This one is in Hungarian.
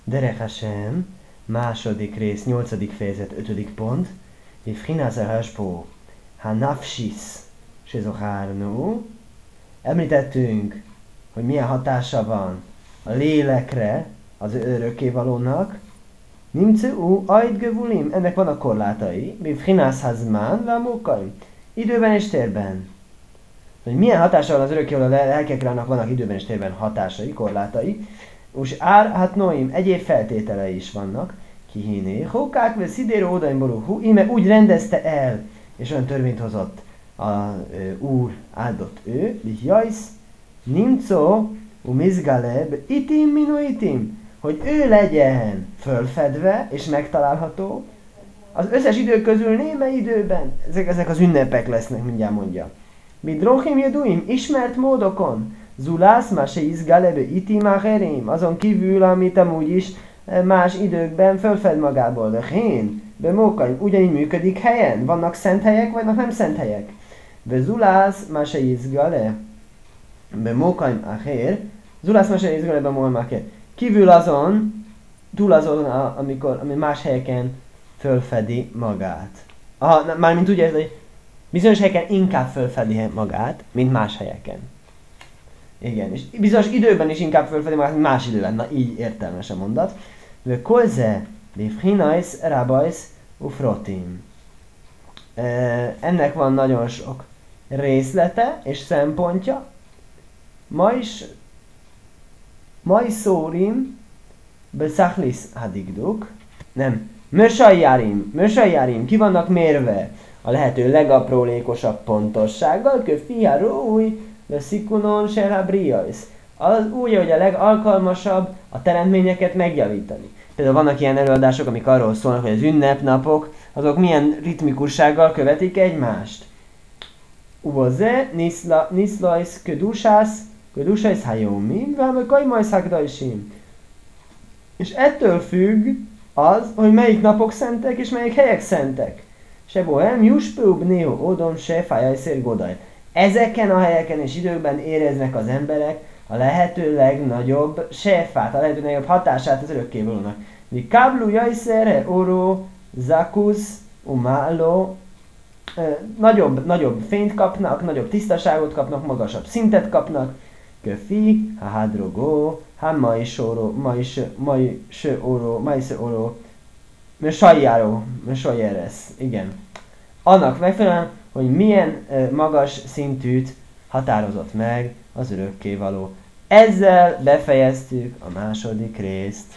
Derech Hashem, második rész, 8. fejezet, 5. pont. Vivchinaz el-Hashpo, Hanafsis, Sezocharnu. Említettünk, hogy milyen hatása van a lélekre, az örökkévalónak. Nimceu aid gevulim, ennek vannak korlátai. Vivchinaz hazman, vámukaim, időben és térben. Hogy milyen hatása van az örökkévaló lelkekre, annak vannak időben és térben hatásai, korlátai. És hát noim, egyéb feltételei is vannak. Kihiné, hókák ve szidéro odaimbolú, hú, íme úgy rendezte el, és olyan törvényt hozott a úr, áldott ő, jajsz, nimco, umizgaleb, itim minu itim, hogy ő legyen fölfedve és megtalálható, az összes idő közül néme időben, ezek az ünnepek lesznek, mindjárt mondja. Midrochim jeduim, ismert módokon, Zulász, más se izgalebe, iti máherim, azon kívül, amit amúgy is más időkben fölfed magából. De hén, bemókaim, ugyanígy működik helyen. Vannak szent helyek, vannak nem szent helyek. De Zulász, más se izgale, bemókaim aher, Zulász, más se izgale, bemókaim aher. Kívül azon, túl azon, ami más helyeken fölfedi magát. Mármint úgy érzi, hogy bizonyos helyeken inkább fölfedi magát, mint más helyeken. Igen, és bizonyos időben is inkább fölfedi magát, mint más időben. Na, így értelmes a mondat. De kolze, bifhinais, rabais, ufrotim. Ennek van nagyon sok részlete és szempontja. Ma is szórim, beszachlis hadigduk. Nem, mösajjárim, ki vannak mérve a lehető legaprólékosabb pontossággal, köfia rój, de szikunon serabriais. Az úgy, hogy a legalkalmasabb a teremtményeket megjavítani. Például vannak ilyen előadások, amik arról szólnak, hogy az ünnepnapok, azok milyen ritmikussággal követik egymást. Uvoze, niszlajsz, ködusász hajomim, váme kajmajsz hakdajsim. És ettől függ az, hogy melyik napok szentek, és melyik helyek szentek. Se bohem, juspőbb ného odom, se fájajszér godaj. Ezeken a helyeken és időkben éreznek az emberek a lehető legnagyobb sefát, a lehető legnagyobb hatását az örökkévalónak. Mi káblu jajszere, oró, zakusz, umáló, nagyobb fényt kapnak, nagyobb tisztaságot kapnak, magasabb szintet kapnak. Köfi, ha hádrogó, ha majse oró, sajjáró, igen. Annak megfelelően, hogy milyen magas szintűt határozott meg az örökkévaló. Ezzel befejeztük a második részt.